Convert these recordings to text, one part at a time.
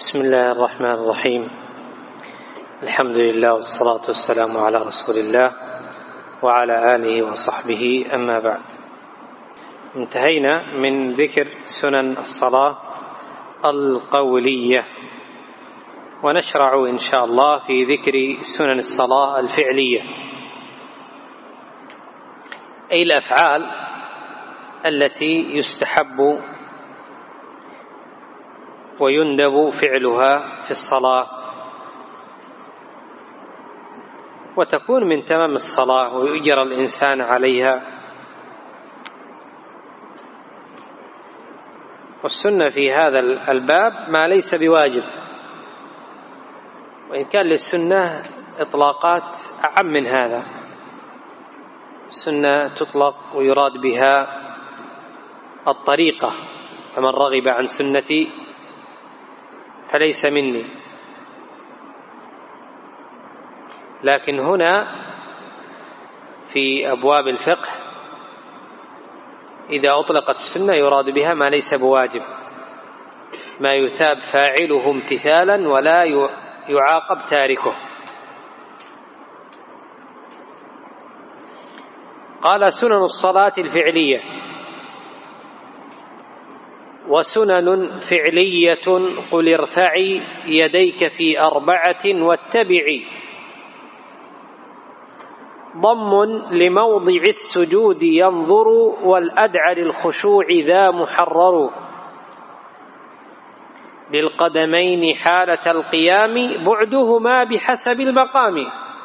بسم الله الرحمن الرحيم. الحمد لله والصلاة والسلام على رسول الله وعلى آله وصحبه، أما بعد. انتهينا من ذكر سنن الصلاة القولية، ونشرع إن شاء الله في ذكر سنن الصلاة الفعلية، أي الأفعال التي يستحب ويندب فعلها في الصلاة، وتكون من تمام الصلاة ويؤجر الإنسان عليها. والسنة في هذا الباب ما ليس بواجب، وإن كان للسنة إطلاقات أعم من هذا. السنة تطلق ويراد بها الطريقة، فمن رغب عن سنتي فليس مني. لكن هنا في أبواب الفقه إذا أطلقت السنة يراد بها ما ليس بواجب، ما يثاب فاعله امتثالا ولا يعاقب تاركه. قال: سنن الصلاة الفعلية. وسنن فعلية قل ارفعي يديك في 4 واتبعي، ضم لموضع السجود ينظر، والأدعى للخشوع ذا محرر، للقدمين حالة القيام بعدهما بحسب المقام،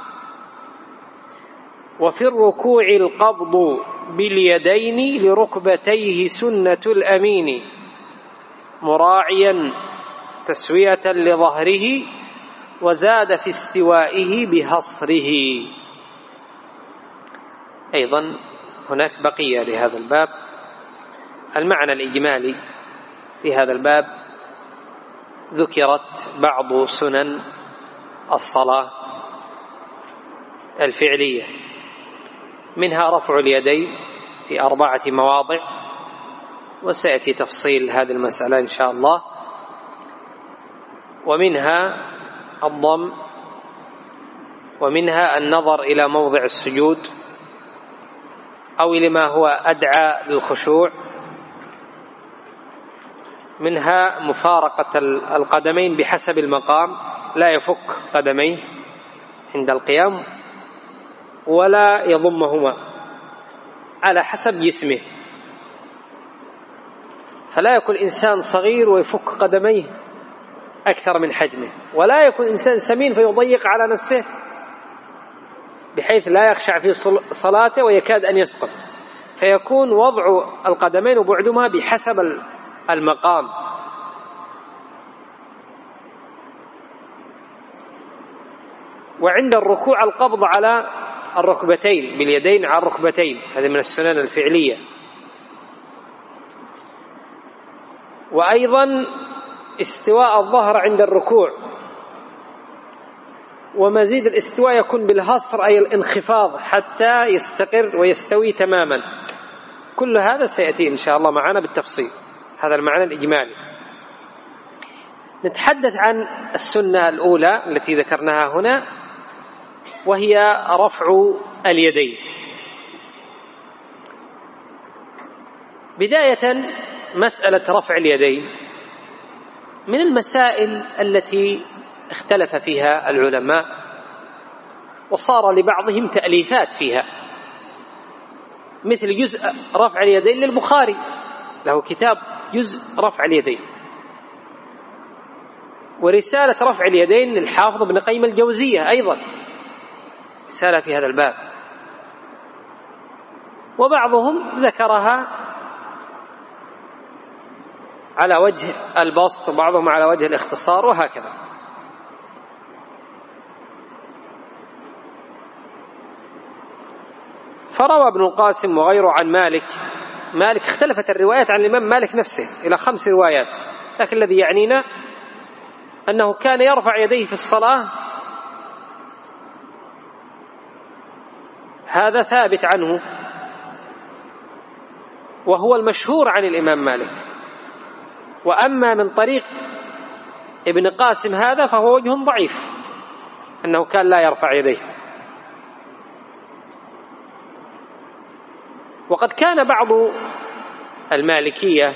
وفي الركوع القبض باليدين لركبتيه سنة الأمين، مراعيا تسوية لظهره، وزاد في استوائه بهصره. أيضا هناك بقية لهذا الباب. المعنى الإجمالي في هذا الباب: ذكرت بعض سنن الصلاة الفعلية، منها رفع اليدين في 4 مواضع، وسيأتي تفصيل هذه المسألة إن شاء الله. ومنها الضم، ومنها النظر إلى موضع السجود أو لما هو أدعى للخشوع، منها مفارقة القدمين بحسب المقام، لا يفك قدميه عند القيام ولا يضمهما، على حسب جسمه، فلا يكون إنسان صغير ويفك قدميه أكثر من حجمه، ولا يكون إنسان سمين فيضيق على نفسه بحيث لا يخشع في صلاته ويكاد أن يسقط، فيكون وضع القدمين وبعدهما بحسب المقام. وعند الركوع القبض على الركبتين، باليدين على الركبتين، هذه من السنن الفعلية. وأيضا استواء الظهر عند الركوع، ومزيد الاستواء يكون بالهصر أي الانخفاض حتى يستقر ويستوي تماما. كل هذا سيأتي إن شاء الله معنا بالتفصيل. هذا المعنى الإجمالي. نتحدث عن السنة الأولى التي ذكرناها هنا، وهي رفع اليدين. بداية، مسألة رفع اليدين من المسائل التي اختلف فيها العلماء، وصار لبعضهم تأليفات فيها، مثل جزء رفع اليدين للبخاري، له كتاب جزء رفع اليدين، ورسالة رفع اليدين للحافظ ابن قيم الجوزية أيضا رسالة في هذا الباب، وبعضهم ذكرها على وجه البسط وبعضهم على وجه الاختصار، وهكذا. فروى ابن القاسم وغيره عن مالك اختلفت الروايات عن الإمام مالك نفسه إلى 5 روايات، لكن الذي يعنينا أنه كان يرفع يديه في الصلاة، هذا ثابت عنه وهو المشهور عن الإمام مالك. وأما من طريق ابن قاسم هذا فهو وجه ضعيف، أنه كان لا يرفع يديه. وقد كان بعض المالكية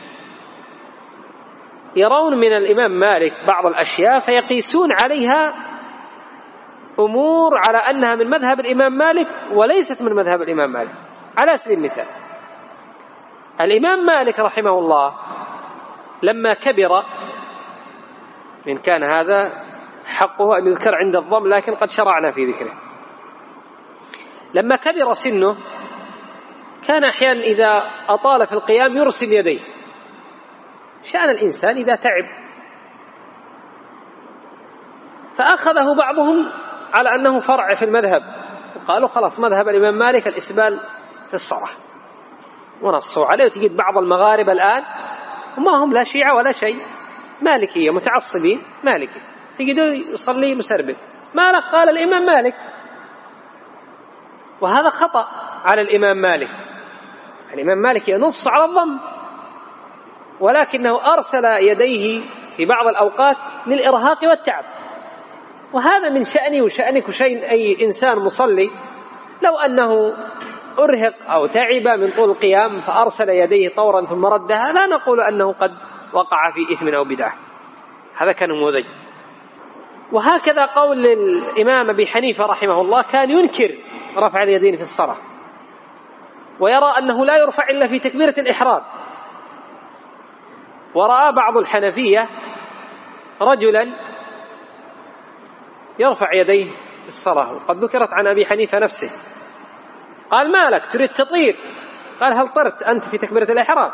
يرون من الإمام مالك بعض الأشياء فيقيسون عليها أمور على أنها من مذهب الإمام مالك وليست من مذهب الإمام مالك. على سبيل المثال، الإمام مالك رحمه الله لما كبر، من كان هذا حقه أن يذكر عند الضم لكن قد شرعنا في ذكره، لما كبر سنه كان أحيانا إذا أطال في القيام يرسل يديه. شأن الإنسان إذا تعب، فأخذه بعضهم على أنه فرع في المذهب، وقالوا خلاص مذهب الإمام مالك الإسبال في الصلاة، ونصوا عليه. وتجد بعض المغاربة الآن وما هم لا شيعة ولا شيء، مالكية متعصبين مالكي، تجدوا يصلي مسربل، مالك قال الإمام مالك، وهذا خطأ على الإمام مالك. الإمام مالك ينص على الضم، ولكنه أرسل يديه في بعض الأوقات للإرهاق والتعب، وهذا من شأني وشأنك وشأن أي إنسان مصلي. لو أنه أرهق أو تعب من طول القيام فأرسل يديه طورا ثم ردها، لا نقول أنه قد وقع في إثم أو بدعة، هذا كان نموذج. وهكذا قول الإمام أبي حنيفة رحمه الله، كان ينكر رفع اليدين في الصلاة، ويرى أنه لا يرفع إلا في تكبيرة الإحرام. ورأى بعض الحنفية رجلا يرفع يديه في الصلاة، وقد ذكرت عن أبي حنيفة نفسه، قال ما لك تريد تطير؟ قال هل طرت أنت في تكبيرة الإحرام؟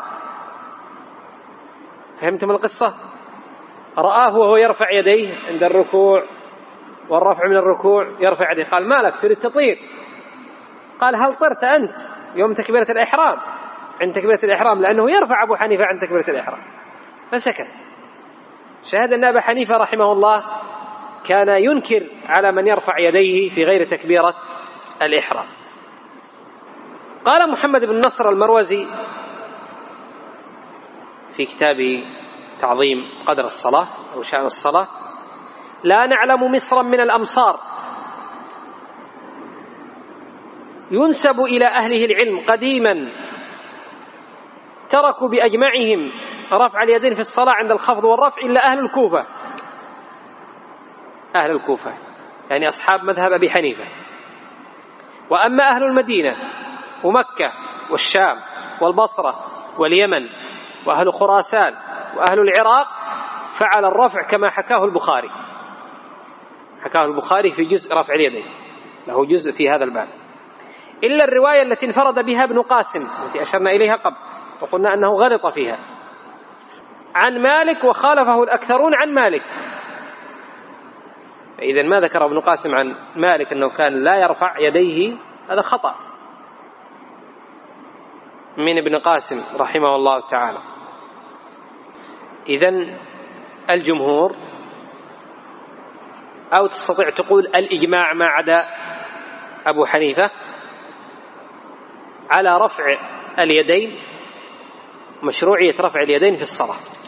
فهمتم القصة؟ رآه وهو يرفع يديه عند الركوع والرفع من الركوع يرفع يديه، قال ما لك تريد تطير؟ قال هل طرت أنت يوم تكبيرة الإحرام؟ عند تكبيرة الإحرام، لأنه يرفع أبو حنيفة عند تكبيرة الإحرام، فسكت. شاهد أن أبا حنيفة رحمه الله كان ينكر على من يرفع يديه في غير تكبيرة الإحرام. قال محمد بن نصر المروزي في كتابه تعظيم قدر الصلاة أو شأن الصلاة: لا نعلم مصرا من الأمصار ينسب إلى أهله العلم قديما تركوا بأجمعهم رفع اليدين في الصلاة عند الخفض والرفع إلا أهل الكوفة. أهل الكوفة يعني أصحاب مذهب أبي حنيفة. وأما أهل المدينة ومكة والشام والبصرة واليمن وأهل خراسان وأهل العراق فعل الرفع كما حكاه البخاري. حكاه البخاري في جزء رفع اليدين، له جزء في هذا الباب، إلا الرواية التي انفرد بها ابن قاسم التي أشرنا إليها قبل وقلنا أنه غلط فيها عن مالك، وخالفه الأكثرون عن مالك. إذن ما ذكر ابن قاسم عن مالك أنه كان لا يرفع يديه، هذا خطأ من ابن قاسم رحمه الله تعالى. إذن الجمهور، أو تستطيع تقول الإجماع ما عدا أبو حنيفة، على رفع اليدين، مشروعية رفع اليدين في الصلاة.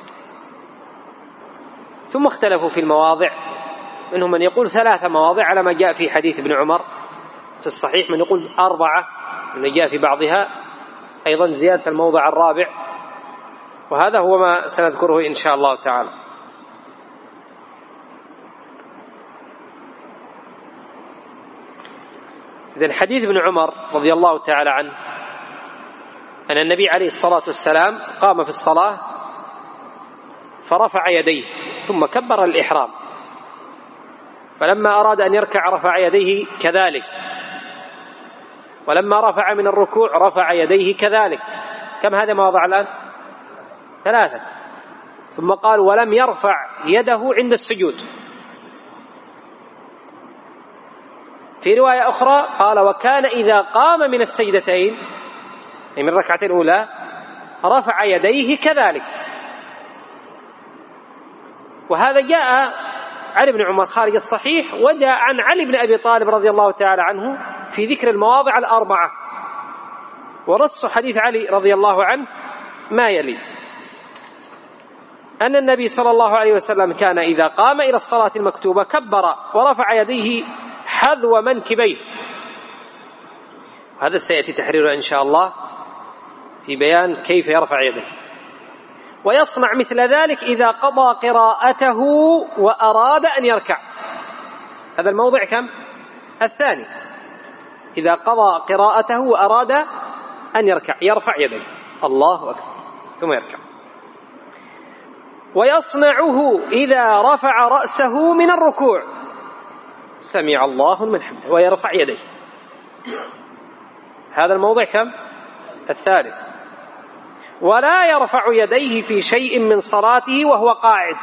ثم اختلفوا في المواضع، منهم من يقول 3 مواضع على ما جاء في حديث ابن عمر في الصحيح، من يقول 4 من جاء في بعضها أيضا زيادة الموضع الرابع، وهذا هو ما سنذكره إن شاء الله تعالى. إذن حديث ابن عمر رضي الله تعالى عنه أن النبي عليه الصلاة والسلام قام في الصلاة فرفع يديه ثم كبر الإحرام، فلما أراد أن يركع رفع يديه كذلك، ولما رفع من الركوع رفع يديه كذلك. كم هذا مواضع الآن؟ 3. ثم قال ولم يرفع يده عند السجود. في رواية أخرى قال وكان إذا قام من السجدتين، من الركعتين الأولى، رفع يديه كذلك. وهذا جاء عن ابن عمر خارج الصحيح، وجاء عن علي بن أبي طالب رضي الله تعالى عنه في ذكر المواضع 4، ونص حديث علي رضي الله عنه ما يلي: أن النبي صلى الله عليه وسلم كان إذا قام إلى الصلاة المكتوبة كبر ورفع يديه حذو منكبيه. هذا سيأتي تحريره إن شاء الله في بيان كيف يرفع يديه. ويصنع مثل ذلك إذا قضى قراءته وأراد أن يركع. هذا الموضع كم؟ الثاني. إذا قضى قراءته وأراد أن يركع يرفع يديه الله أكبر ثم يركع. ويصنعه إذا رفع رأسه من الركوع سمع الله لمن حمده ويرفع يديه. هذا الموضع كم؟ الثالث. ولا يرفع يديه في شيء من صلاته وهو قاعد.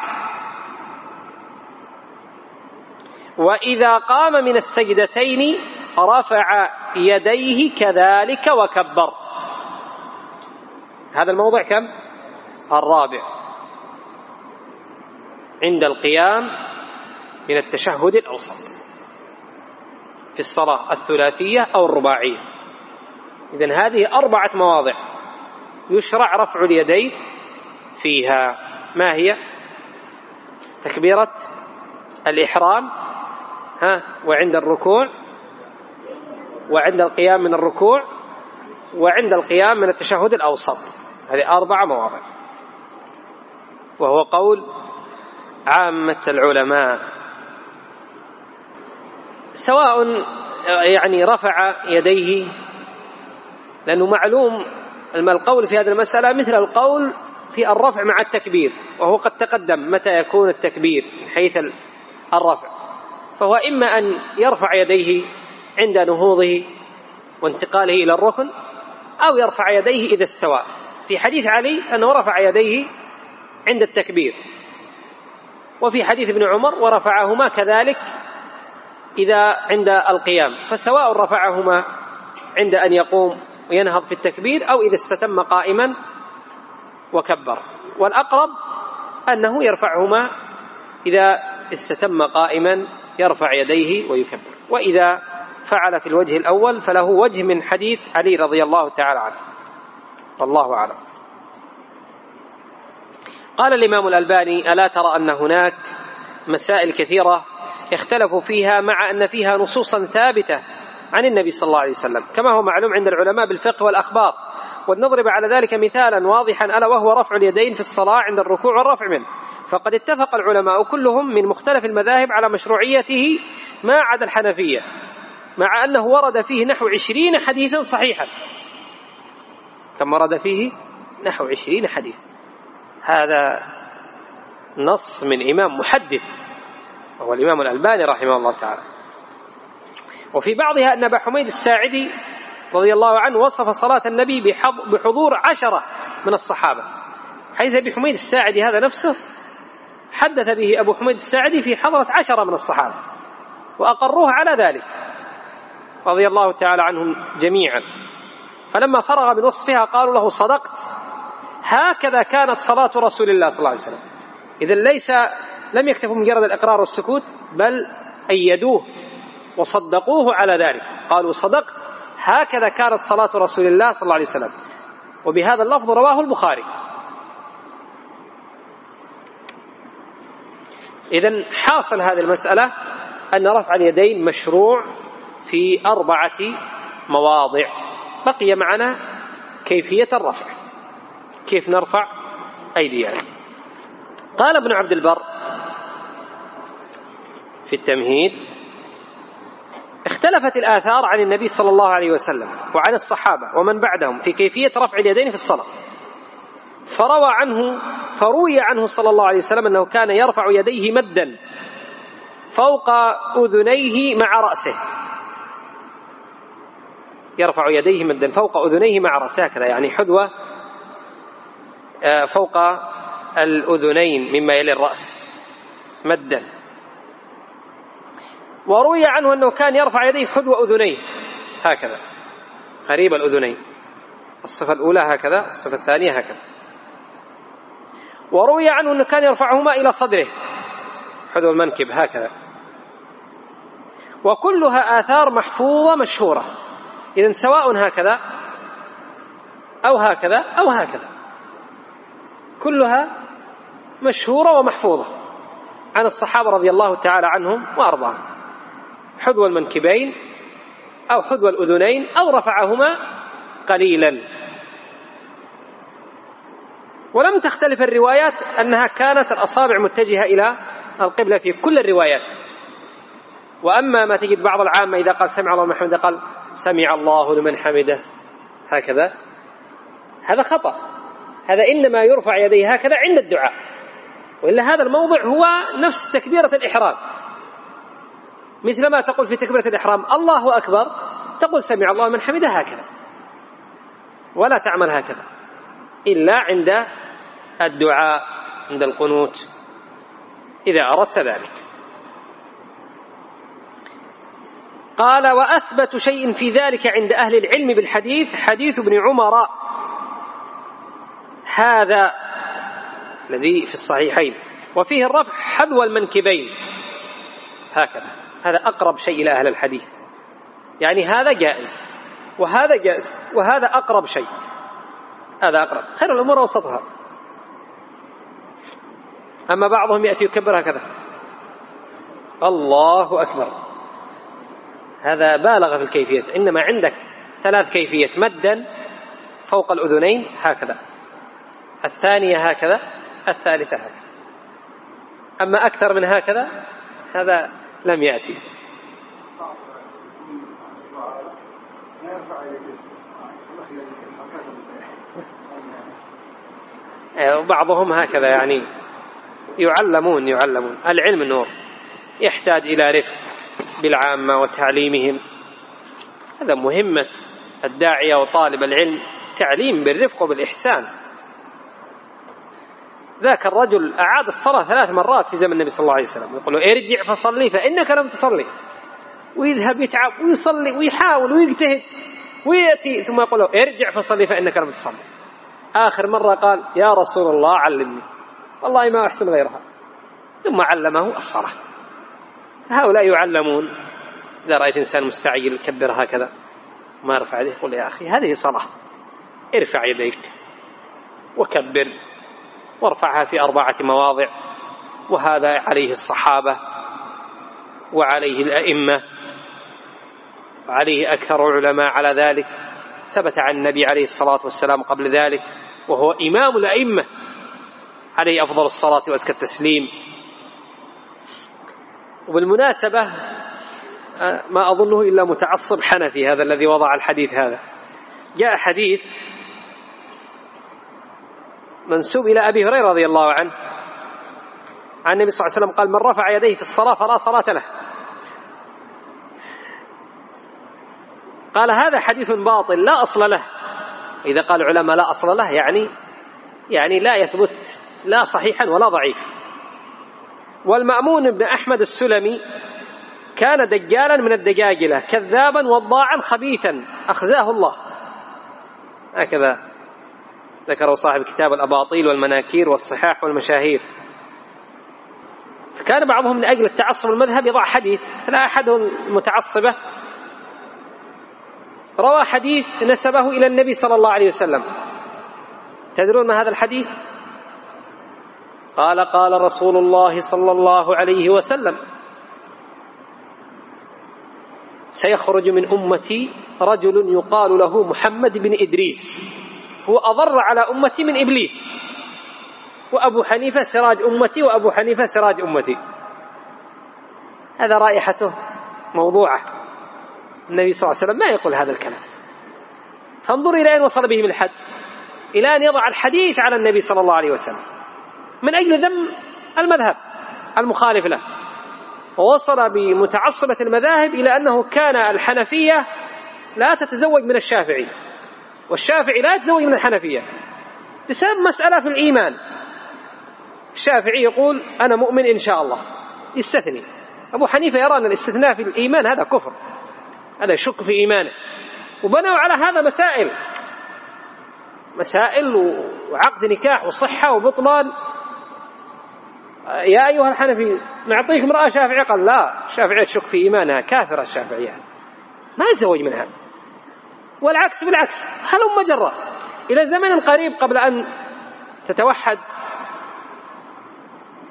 وإذا قام من السجدتين رفع يديه كذلك وكبر. هذا الموضع كم؟ الرابع. عند القيام من التشهد الأوسط في الصلاة الثلاثية أو الرباعية. إذن هذه 4 مواضع يشرع رفع اليدين فيها. ما هي؟ تكبيرة الإحرام وعند الركوع وعند القيام من الركوع وعند القيام من التشهد الأوسط. هذه 4 مواضع، وهو قول عامة العلماء. سواء يعني رفع يديه، لأنه معلوم القول في هذه المسألة مثل القول في الرفع مع التكبير، وهو قد تقدم متى يكون التكبير من حيث الرفع. فهو إما أن يرفع يديه عند نهوضه وانتقاله إلى الركن، أو يرفع يديه إذا استوى. في حديث علي أنه رفع يديه عند التكبير، وفي حديث ابن عمر ورفعهما كذلك إذا عند القيام. فسواء رفعهما عند أن يقوم وينهض في التكبير أو إذا استتم قائما وكبر. والأقرب أنه يرفعهما إذا استتم قائما يرفع يديه ويكبر. وإذا فعل في الوجه الأول فله وجه من حديث علي رضي الله تعالى عنه، والله أعلم. قال الإمام الألباني: ألا ترى أن هناك مسائل كثيرة اختلفوا فيها مع أن فيها نصوصا ثابتة عن النبي صلى الله عليه وسلم، كما هو معلوم عند العلماء بالفقه والأخبار. ونضرب على ذلك مثالا واضحا ألا وهو رفع اليدين في الصلاة عند الركوع والرفع منه. فقد اتفق العلماء كلهم من مختلف المذاهب على مشروعيته ما عدا الحنفية، مع أنه ورد فيه نحو 20 حديثا صحيحا. كم ورد فيه؟ نحو 20 حديث. هذا نص من إمام محدث وهو الإمام الألباني رحمه الله تعالى. وفي بعضها أن أبا حميد الساعدي رضي الله عنه وصف صلاة النبي بحضور 10 من الصحابة، حيث أبي حميد الساعدي هذا نفسه حدث به أبو حميد الساعدي في حضرة 10 من الصحابة، وأقروه على ذلك رضي الله تعالى عنهم جميعا. فلما فرغ من وصفها قالوا له: صدقت، هكذا كانت صلاة رسول الله صلى الله عليه وسلم. إذن لم يكتفوا مجرد الإقرار والسكوت، بل أيدوه وصدقوه على ذلك. قالوا: صدقت، هكذا كانت صلاة رسول الله صلى الله عليه وسلم. وبهذا اللفظ رواه البخاري. إذن حاصل هذه المسألة أن رفع اليدين مشروع في 4 مواضع. بقي معنا كيفية الرفع، كيف نرفع أيدينا. قال ابن عبد البر في التمهيد: اختلفت الآثار عن النبي صلى الله عليه وسلم وعن الصحابة ومن بعدهم في كيفية رفع اليدين في الصلاة. فروي عنه صلى الله عليه وسلم أنه كان يرفع يديه مدا فوق أذنيه مع رأسه. يرفع يديه مدا فوق أذنيه مع رأسه، هكذا يعني حذوة فوق الأذنين مما يلي الرأس مدا. وروي عنه أنه كان يرفع يديه حذو أذنيه هكذا، قريب الأذنين، الصفة الأولى هكذا، الصفة الثانية هكذا. وروي عنه أنه كان يرفعهما إلى صدره حذو المنكب هكذا. وكلها آثار محفوظة مشهورة. إذن سواء هكذا أو هكذا أو هكذا، كلها مشهورة ومحفوظة عن الصحابة رضي الله تعالى عنهم وأرضاهم: حذو المنكبين أو حذو الأذنين أو رفعهما قليلا. ولم تختلف الروايات أنها كانت الأصابع متجهة إلى القبلة في كل الروايات. وأما ما تجد بعض العامة إذا قال سمع الله لمن حمده قال سمع الله لمن حمده هكذا، هذا خطأ. هذا إنما يرفع يديه هكذا عند الدعاء، وإلا هذا الموضع هو نفس تكبيرة الإحرام، مثل ما تقول في تكبيرة الإحرام الله أكبر تقول سمع الله لمن حمده هكذا، ولا تعمل هكذا إلا عند الدعاء عند القنوت إذا أردت ذلك. قال: وأثبت شيء في ذلك عند أهل العلم بالحديث حديث ابن عمر هذا الذي في الصحيحين، وفيه الرفع حذو المنكبين هكذا. هذا أقرب شيء إلى أهل الحديث، يعني هذا جائز وهذا جائز وهذا أقرب شيء، هذا أقرب. خير الأمور وسطها. أما بعضهم يأتي يكبر هكذا الله أكبر، هذا بالغ في الكيفية. إنما عندك 3 كيفية: مدا فوق الأذنين هكذا، الثانية هكذا، الثالثة هكذا. أما أكثر من هكذا هذا لم يأتي. وبعضهم هكذا، يعني يعلمون العلم نور، يحتاج إلى رفق بالعامة وتعليمهم. هذا مهمة الداعية وطالب العلم، تعليم بالرفق وبالإحسان. ذاك الرجل أعاد الصلاة 3 مرات في زمن النبي صلى الله عليه وسلم، يقول له ارجع فصلي فإنك لم تصلي، ويذهب يتعب ويصلي ويحاول ويجتهد ويأتي ثم يقول له ارجع فصلي فإنك لم تصلي. آخر مرة قال يا رسول الله علمني، والله ما أحسن غيرها، ثم علمه الصلاة. هؤلاء يعلمون. إذا رأيت إنسان مستعجل كبر هكذا ما رفع يديه، قل يا أخي هذه صلاة، ارفع يديك وكبر وارفعها في 4 مواضع. وهذا عليه الصحابة وعليه الأئمة وعليه أكثر العلماء على ذلك. ثبت عن النبي عليه الصلاة والسلام قبل ذلك، وهو إمام الأئمة عليه أفضل الصلاة وأزكى التسليم. وبالمناسبة ما أظنه إلا متعصب حنفي هذا الذي وضع الحديث هذا. جاء حديث منسوب إلى أبي هريرة رضي الله عنه عن النبي صلى الله عليه وسلم قال: من رفع يديه في الصلاة فلا صلاة له. قال: هذا حديث باطل لا أصل له. إذا قال العلماء لا أصل له يعني لا يثبت لا صحيحا ولا ضعيفا. والمأمون بن أحمد السلمي كان دجالا من الدجاجلة، كذابا وضاعا خبيثا أخزاه الله، هكذا ذكره صاحب كتاب الأباطيل والمناكير والصحاح والمشاهير. فكان بعضهم من أجل التعصب المذهب يضع حديث. لا أحد المتعصبة روى حديث نسبه إلى النبي صلى الله عليه وسلم. تدرون ما هذا الحديث؟ قال: قال رسول الله صلى الله عليه وسلم: سيخرج من أمتي رجل يقال له محمد بن إدريس، هو أضر على أمتي من إبليس، وأبو حنيفة سراج أمتي وأبو حنيفة سراج أمتي. هذا رائحته موضوعة. النبي صلى الله عليه وسلم ما يقول هذا الكلام. فانظر إلى أين وصل بهم الحد، إلى أن يضع الحديث على النبي صلى الله عليه وسلم من أجل ذم المذهب المخالف له. ووصل بمتعصبة المذاهب إلى أنه كان الحنفية لا تتزوج من الشافعي، والشافعي لا يتزوج من الحنفية بسبب مسألة في الإيمان. الشافعي يقول أنا مؤمن إن شاء الله، يستثني. أبو حنيفة يرى أن الاستثناء في الإيمان هذا كفر، هذا يشك في إيمانه. وبنوا على هذا مسائل وعقد نكاح وصحة وبطلان. يا أيها الحنفي نعطيك امرأة شافعية، قال لا، الشافعية تشك في إيمانها، كافرة الشافعية، ما يتزوج منها. والعكس بالعكس، هلم جرا إلى زمن قريب قبل أن تتوحد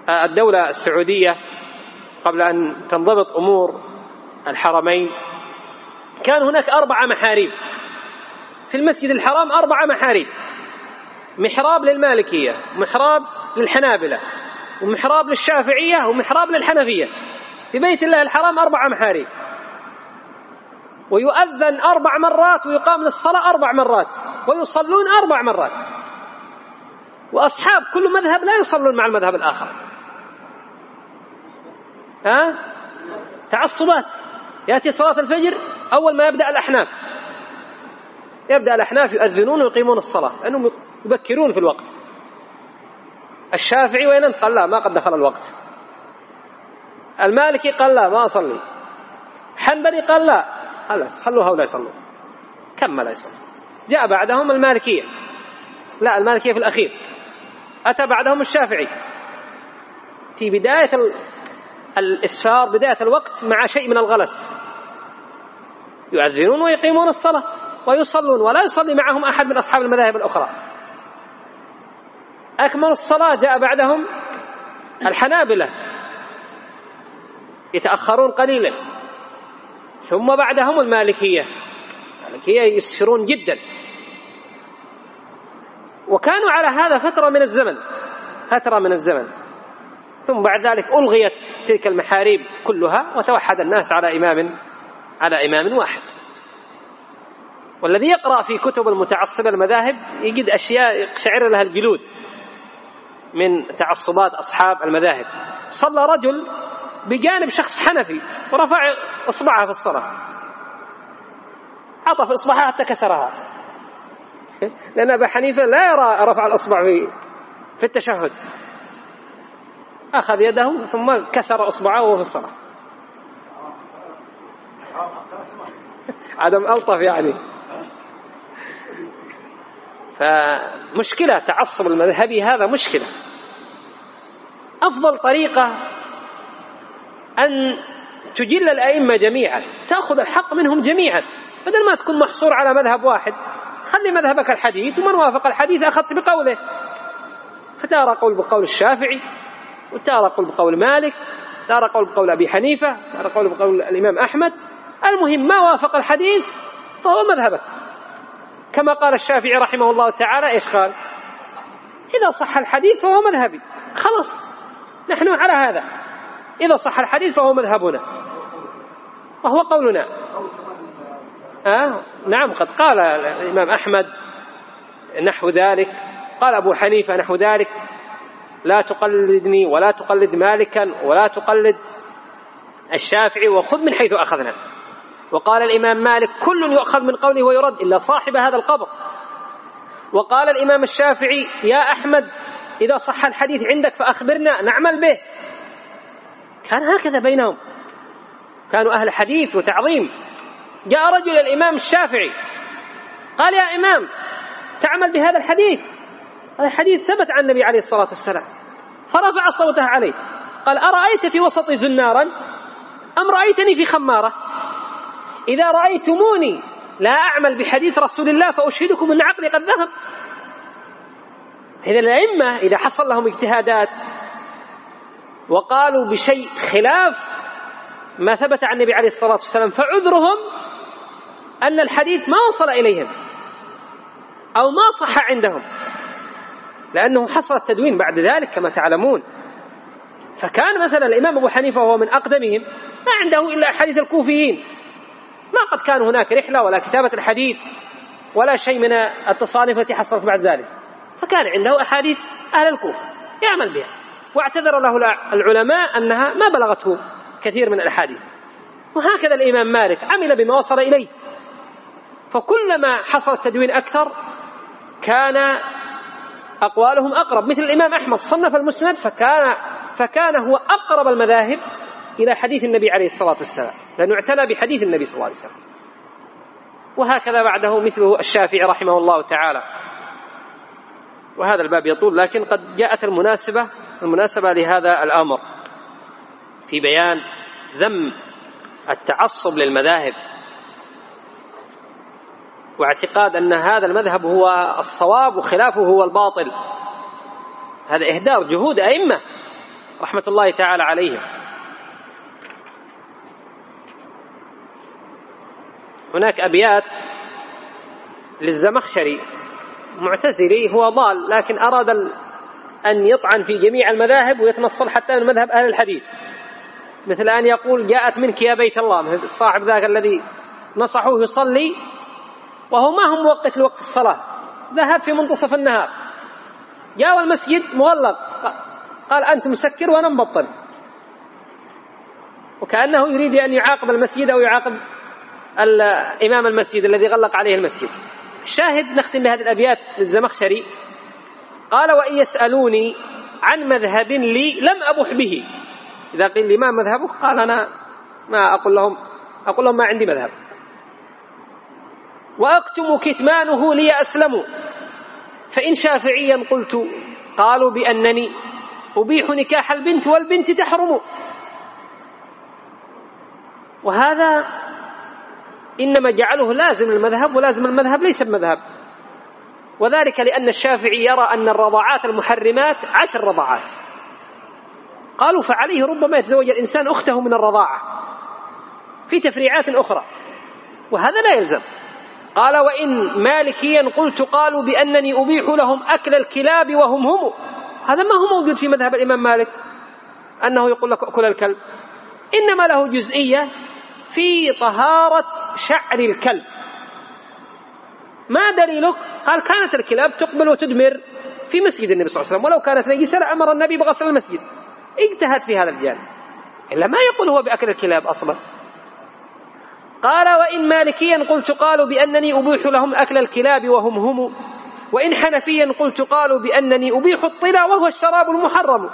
الدولة السعودية قبل أن تنضبط أمور الحرمين كان هناك 4 محاريب في المسجد الحرام، 4 محاريب: محراب للمالكية، محراب للحنابلة، ومحراب للشافعية، ومحراب للحنفية. في بيت الله الحرام 4 محاريب، ويؤذن 4 مرات، ويقام للصلاة 4 مرات، ويصلون 4 مرات. وأصحاب كل مذهب لا يصلون مع المذهب الآخر. تعصبات. يأتي صلاة الفجر أول ما يبدأ الأحناف يؤذنون ويقيمون الصلاة لأنهم يبكرون في الوقت. الشافعي وين أنت؟ قال لا، ما قد دخل الوقت. المالكي قال لا، ما أصلي. حنبلي قال لا، خلاص خلوا هؤلاء يصلوا، كمل يصلوا. جاء بعدهم المالكية، لا المالكية في الأخير. أتى بعدهم الشافعي في بداية الإسفار، بداية الوقت، مع شيء من الغلس، يؤذنون ويقيمون الصلاة ويصلون، ولا يصلي معهم أحد من أصحاب المذاهب الأخرى. أكمل الصلاة جاء بعدهم الحنابلة، يتأخرون قليلا، ثم بعدهم المالكية يسفرون جدا. وكانوا على هذا فترة من الزمن، ثم بعد ذلك ألغيت تلك المحاريب كلها، وتوحد الناس على إمام واحد. والذي يقرأ في كتب المتعصبة المذاهب يجد أشياء يقشعر لها الجلود من تعصبات أصحاب المذاهب. صلى رجل بجانب شخص حنفي ورفع إصبعه في الصلاة، عطف إصبعها حتى كسرها، لأن أبا حنيفة لا يرى رفع الإصبع في التشهد. أخذ يده ثم كسر إصبعه وهو في الصلاة. عدم ألطف يعني. فمشكلة تعصب المذهبي هذا مشكلة. أفضل طريقة أن تجل الأئمة جميعا، تأخذ الحق منهم جميعا، بدل ما تكون محصور على مذهب واحد. خلي مذهبك الحديث، ومن وافق الحديث أخذت بقوله. فتارى قول بقول الشافعي، وتارى قول بقول مالك، تارى قول بقول أبي حنيفة، تارى قول بقول الإمام أحمد. المهم ما وافق الحديث فهو مذهبك. كما قال الشافعي رحمه الله تعالى، إيش قال؟ إذا صح الحديث فهو مذهبي، خلاص نحن على هذا. إذا صح الحديث فهو مذهبنا وهو قولنا. نعم، قد قال الإمام أحمد نحو ذلك، قال أبو حنيفة نحو ذلك: لا تقلدني ولا تقلد مالكا ولا تقلد الشافعي، وخذ من حيث أخذنا. وقال الإمام مالك: كل يؤخذ من قوله ويرد إلا صاحب هذا القبر. وقال الإمام الشافعي: يا أحمد إذا صح الحديث عندك فأخبرنا نعمل به. كان هكذا بينهم، كانوا أهل حديث وتعظيم. جاء رجل الإمام الشافعي قال: يا إمام تعمل بهذا الحديث، هذا الحديث ثبت عن النبي عليه الصلاة والسلام. فرفع صوته عليه قال: أرأيت في وسط زنارا أم رأيتني في خمارة؟ إذا رأيتموني لا أعمل بحديث رسول الله فأشهدكم أن عقلي قد ذهب. إذا الأئمة إذا حصل لهم اجتهادات وقالوا بشيء خلاف ما ثبت عن النبي عليه الصلاة والسلام، فعذرهم أن الحديث ما وصل إليهم أو ما صح عندهم، لأنه حصل التدوين بعد ذلك كما تعلمون. فكان مثلا الإمام أبو حنيفة وهو من أقدمهم ما عنده إلا أحاديث الكوفيين، ما قد كان هناك رحلة ولا كتابة الحديث ولا شيء من التصانيف التي حصلت بعد ذلك، فكان عنده أحاديث أهل الكوفة يعمل بها، واعتذر له العلماء أنها ما بلغته كثير من الأحاديث. وهكذا الإمام مالك عمل بما وصل إليه، فكلما حصل التدوين أكثر كان أقوالهم أقرب. مثل الإمام أحمد صنف المسند فكان هو أقرب المذاهب إلى حديث النبي عليه الصلاة والسلام، لأنه اعتنى بحديث النبي صلى الله عليه وسلم. وهكذا بعده مثله الشافعي رحمه الله تعالى. وهذا الباب يطول، لكن قد جاءت المناسبة لهذا الأمر في بيان ذم التعصب للمذاهب، واعتقاد أن هذا المذهب هو الصواب وخلافه هو الباطل. هذا إهدار جهود أئمة رحمة الله تعالى عليهم. هناك أبيات للزمخشري معتزلي، هو ضال لكن أراد أن يطعن في جميع المذاهب ويتنصل حتى من مذهب أهل الحديث، مثل أن يقول جاءت منك يا بيت الله، مثل صاحب ذاك الذي نصحوه يصلي وهو ما هو موقت لوقت الصلاة، ذهب في منتصف النهار جاء المسجد مغلق قال أنت مسكر وأنا مبطل، وكأنه يريد أن يعاقب المسجد أو يعاقب إمام المسجد الذي غلق عليه المسجد. الشاهد نختم بهذه الأبيات للزمخشري. قال وإن يسألوني عن مذهب لي لم أبح به، إذا قيل لي ما مذهبك قال أنا ما أقول لهم ما عندي مذهب. وأكتم كتمانه لي أسلم، فإن شافعيا قلت قالوا بأنني أبيح نكاح البنت والبنت تحرم. وهذا إنما جعله لازم المذهب، ولازم المذهب ليس بمذهب، وذلك لأن الشافعي يرى أن الرضاعات المحرمات 10 رضاعات، قالوا فعليه ربما يتزوج الإنسان أخته من الرضاعة في تفريعات أخرى، وهذا لا يلزم. قال وإن مالكيا قلت قالوا بأنني أبيح لهم أكل الكلاب وهم هم، هذا ما هو موجود في مذهب الإمام مالك أنه يقول لك أكل الكلب، إنما له جزئية في طهارة شعر الكلب. ما دليلك؟ قال كانت الكلاب تقبل وتدمر في مسجد النبي صلى الله عليه وسلم، ولو كانت نجسة لأمر النبي بغسل المسجد، اجتهد في هذا الجانب، إلا ما يقول هو بأكل الكلاب أصلا. قال وإن مالكيا قلت قالوا بأنني أبيح لهم أكل الكلاب وهم هم، وإن حنفيا قلت قالوا بأنني أبيح الطلا وهو الشراب المحرم.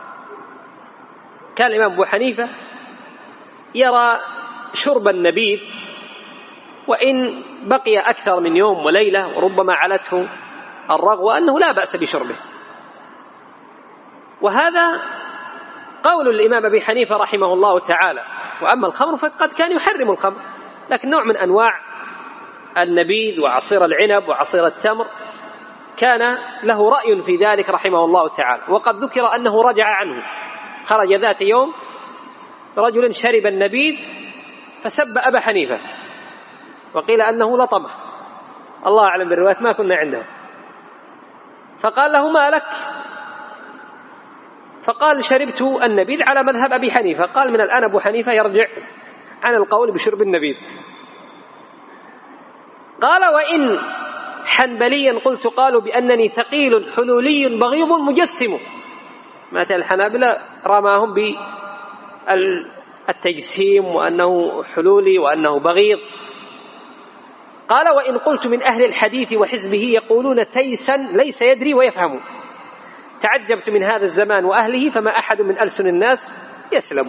كان الإمام أبو حنيفة يرى شرب النبيذ وإن بقي أكثر من يوم وليلة وربما علته الرغوة أنه لا بأس بشربه، وهذا قول الإمام أبي حنيفة رحمه الله تعالى. وأما الخمر فقد كان يحرم الخمر، لكن نوع من أنواع النبيذ وعصير العنب وعصير التمر كان له رأي في ذلك رحمه الله تعالى. وقد ذكر أنه رجع عنه، خرج ذات يوم رجل شرب النبيذ فسب أبا حنيفة، وقيل أنه لطمه، الله أعلم بالروايات ما كنا عنده، فقال له ما لك؟ فقال شربت النبيذ على مذهب أبي حنيفة. قال من الآن أبو حنيفة يرجع عن القول بشرب النبيذ. قال وإن حنبليا قلت قالوا بأنني ثقيل حلولي بغيض مجسم. مات الحنابلة رماهم بالتجسيم وأنه حلولي وأنه بغيض. قال وإن قلت من أهل الحديث وحزبه يقولون تيسا ليس يدري ويفهم، تعجبت من هذا الزمان وأهله فما أحد من ألسن الناس يسلم.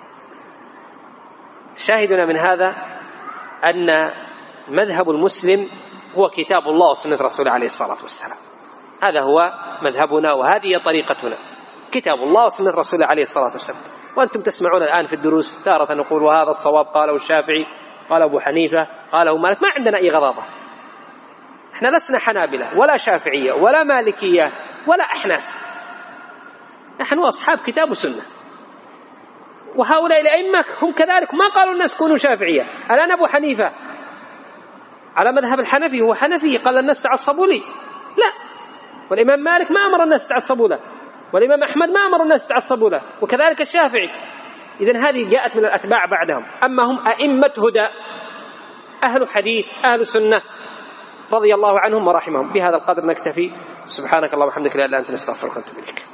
شاهدنا من هذا أن مذهب المسلم هو كتاب الله وسنة رسوله عليه الصلاة والسلام، هذا هو مذهبنا وهذه طريقتنا، كتاب الله وسنة رسوله عليه الصلاة والسلام. وأنتم تسمعون الآن في الدروس تارة نقول وهذا الصواب قاله الشافعي قال أبو حنيفة قاله مالك، ما عندنا أي غضاضة، احنا لسنا حنابلة ولا شافعية ولا مالكية ولا أحناف، نحن أصحاب كتاب وسنة. وهؤلاء الأئمة هم كذلك، ما قالوا الناس كونوا شافعية. الآن أبو حنيفة على مذهب الحنفي هو حنفي، قال الناس تعصبوا لي، لا. والإمام مالك ما أمر الناس تعصبوا له، والإمام أحمد ما أمر الناس تعصبوا له، وكذلك الشافعي. إذن هذه جاءت من الأتباع بعدهم، أما هم أئمة هدى أهل حديث أهل سنة رضي الله عنهم ورحمهم. بهذا القدر نكتفي، سبحانك اللهم وبحمدك لا إله إلا أنت نستغفرك ونتوب إليك.